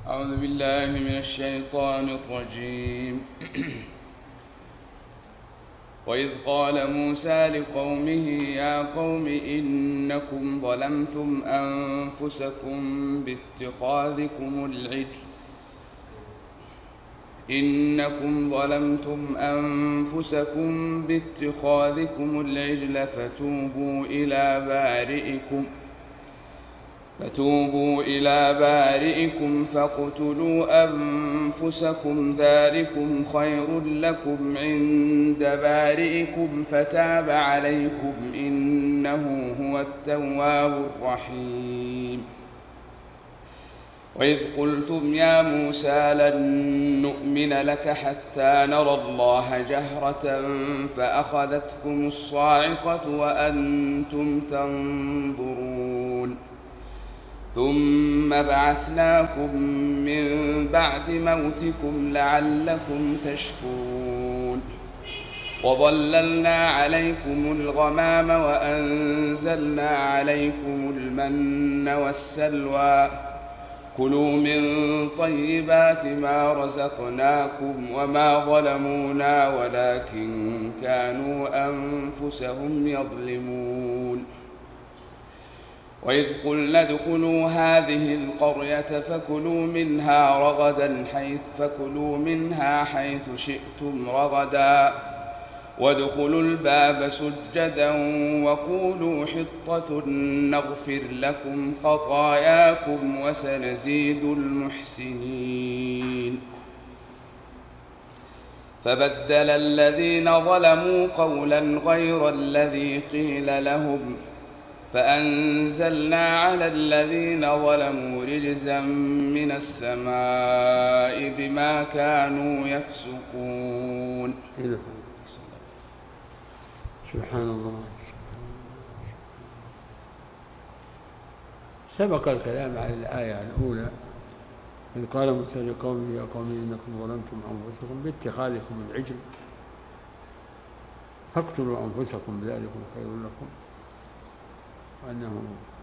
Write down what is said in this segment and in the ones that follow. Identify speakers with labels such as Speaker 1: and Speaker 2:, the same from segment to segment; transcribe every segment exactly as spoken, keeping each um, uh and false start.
Speaker 1: أعوذ بالله من الشيطان الرجيم. وإذ قال موسى لقومه يا قوم إنكم ظلمتم أنفسكم باتخاذكم العجل إنكم ظلمتم أنفسكم باتخاذكم العجل فتوبوا إلى بارئكم فتوبوا إلى بارئكم فاقتلوا أنفسكم ذلكم خير لكم عند بارئكم فتاب عليكم إنه هو التواب الرحيم. وإذ قلتم يا موسى لن نؤمن لك حتى نرى الله جهرة فأخذتكم الصاعقة وأنتم تنظرون ثم بعثناكم من بعد موتكم لعلكم تشكرون وظللنا عليكم الغمام وأنزلنا عليكم المن والسلوى كلوا من طيبات ما رزقناكم وما ظلمونا ولكن كانوا أنفسهم يظلمون. وإذ قلنا ادخلوا هذه القرية فكلوا منها رغدا حيث فكلوا منها حيث شئتم رغدا وادخلوا الباب سجدا وقولوا حطة نغفر لكم خطاياكم وسنزيد المحسنين. فبدل الذين ظلموا قولا غير الذي قيل لهم فأنزلنا على الذين ظلموا رجزا من السماء بما كانوا يفسقون.
Speaker 2: سبحان الله. سبق الكلام على الآية الأولى إذ قال موسى لقومه يا قوم إنكم ظلمتم أنفسكم باتخاذكم العجل فاقتلوا أنفسكم ذلكم خير لكم وأنه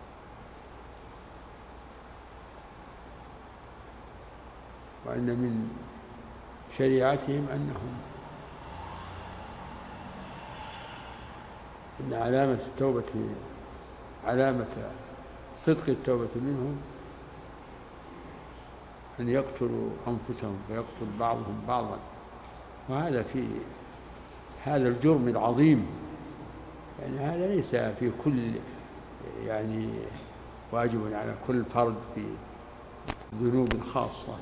Speaker 2: وأن من شريعتهم أنهم إن علامة التوبة علامة صدق التوبة منهم أن يقتلوا أنفسهم فيقتل بعضهم بعضا، وهذا في هذا الجرم العظيم، يعني هذا ليس في كل يعني واجب على كل فرد في ذنوب خاصة،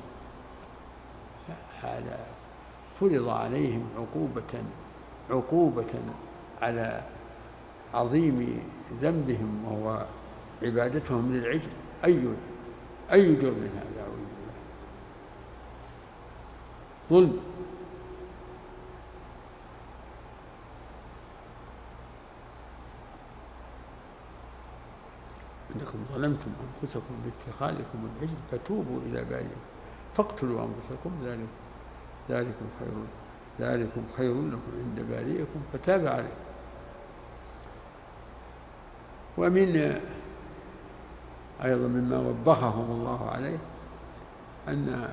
Speaker 2: هذا فرض عليهم عقوبة عقوبة على عظيم ذنبهم وهو عبادتهم للعجل. أي أي جرم هذا ظلم. إنكم ظلمتم أنفسكم باتخاذكم العجل فتوبوا إلى بارئكم فاقتلوا أنفسكم ذلك ذلكم خير ذلكم خير لكم عند بارئكم فتاب عليكم. ومن أيضا مما وبخهم الله عليه أن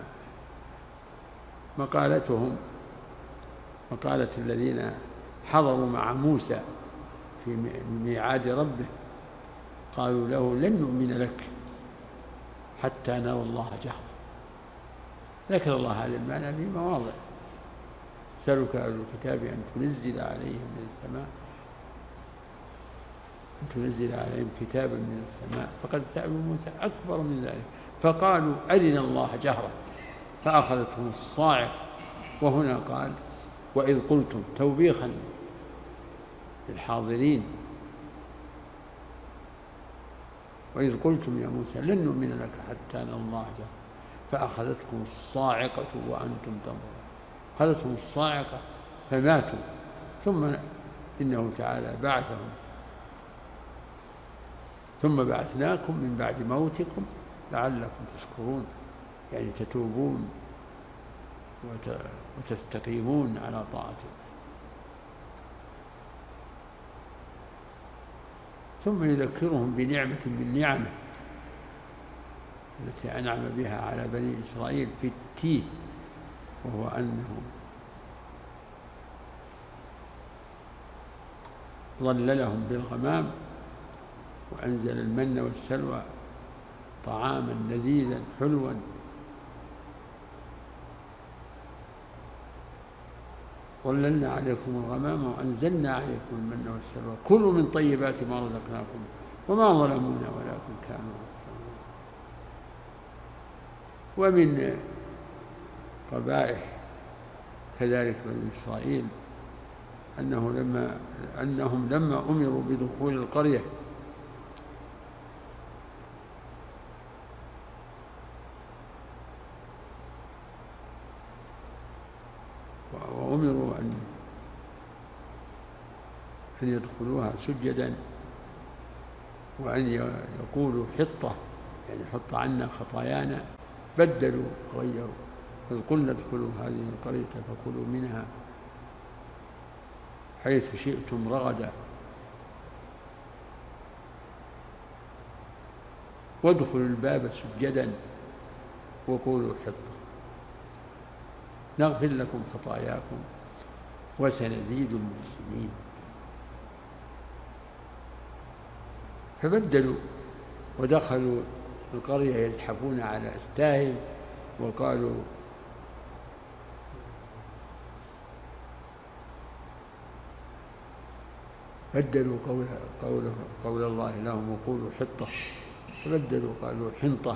Speaker 2: مقالتهم مقالة الذين حضروا مع موسى في ميعاد ربه قالوا له لن نؤمن لك حتى نرى الله جهرا. ذكر الله هذا المعنى في مواضع. سألك أهل الكتاب أن تنزل عليهم من السماء أن تنزل عليهم كتابا من السماء فقد سألوا موسى أكبر من ذلك فقالوا أرنا الله جهرا فأخذتهم الصاعقة. وهنا قال وإذ قلتم توبيخا للحاضرين وإذ قلتم يا موسى لن نؤمن لك حتى نرى الله جهرا فأخذتكم الصاعقة وأنتم تنظرون. أخذتهم الصاعقة فماتوا ثم إنه تعالى بعثهم ثم بعثناكم من بعد موتكم لعلكم تشكرون، يعني تتوبون وتستقيمون على طاعته. ثم يذكرهم بنعمة من نعمه التي أنعم بها على بني إسرائيل في التيه، وهو أنه ظللهم بالغمام وأنزل المن والسلوى طعاما لذيذا حلوا ظللنا عليكم الغمام وأنزلنا عليكم المن والسلوى كلوا من طيبات ما رزقناكم وما ظلمونا ولكن كانوا يخسرون. ومن قبائح كذلك بني إسرائيل أنه لما أنهم لما أمروا بدخول القرية وأمروا أن أن يدخلوها سجدا وأن يقولوا حطة، يعني حط عنا خطايانا، بدلوا غيروا، إذ قلنا ادخلوا هذه القرية فكلوا منها حيث شئتم رغدا وادخلوا الباب سجدا وقولوا حطة نغفر لكم خطاياكم وسنزيد المحسنين. فبدلوا ودخلوا القرية يزحفون على أستاهم وقالوا بدلوا قول, قول, قول الله لهم وقولوا حطة، فبدلوا قالوا حنطة.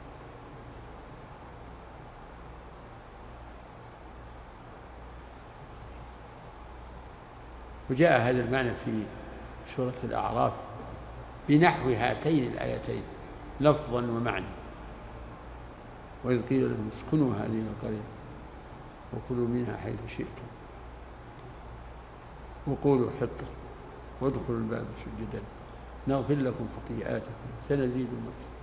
Speaker 2: وجاء هذا المعنى في سورة الأعراف بنحو هاتين الآيتين لفظا ومعنى. وإذ قيل لهم اسكنوا هذه القرية وكلوا منها حيث شئتم وقولوا حطة وادخلوا الباب سجدا نغفر لكم خطيئاتكم سنزيد المحسنين.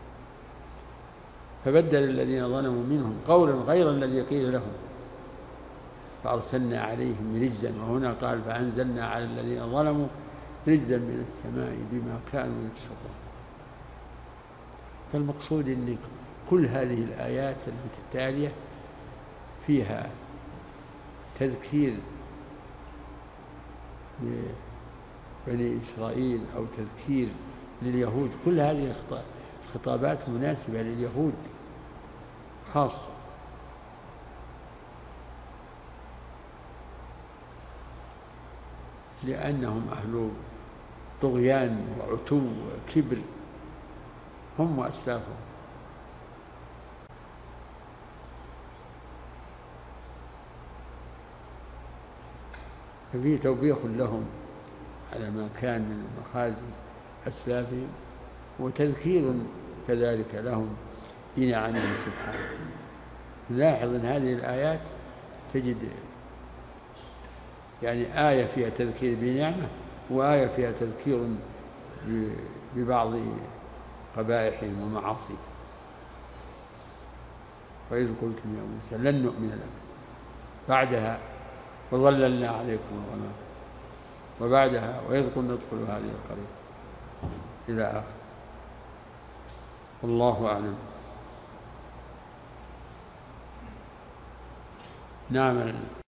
Speaker 2: فبدل الذين ظلموا منهم قولا غير الذي قيل لهم فأرسلنا عليهم رجزا، وهنا قال فأنزلنا على الذين ظلموا رجزا من السماء بما كانوا يفسقون. فالمقصود أن كل هذه الآيات المتتالية فيها تذكير لبني إسرائيل أو تذكير لليهود. كل هذه الخطابات مناسبة لليهود خاصة، لأنهم أهل طغيان وعتو وكبر هم وأسلافهم. ففيه توبيخ لهم على ما كان من مخازي أسلافهم وتذكير كذلك لهم بنعمه سبحانه. نلاحظ أن هذه الآيات تجد يعني آية فيها تذكير بنعمة وآية فيها تذكير ببعض قبائحهم ومعاصيهم. وإذ قلتم يا موسى لن نؤمن لك، بعدها وظللنا عليكم الغمام، وبعدها وإذ قلنا ادخلوا هذه القرية إلى آخر. والله أعلم. نعم.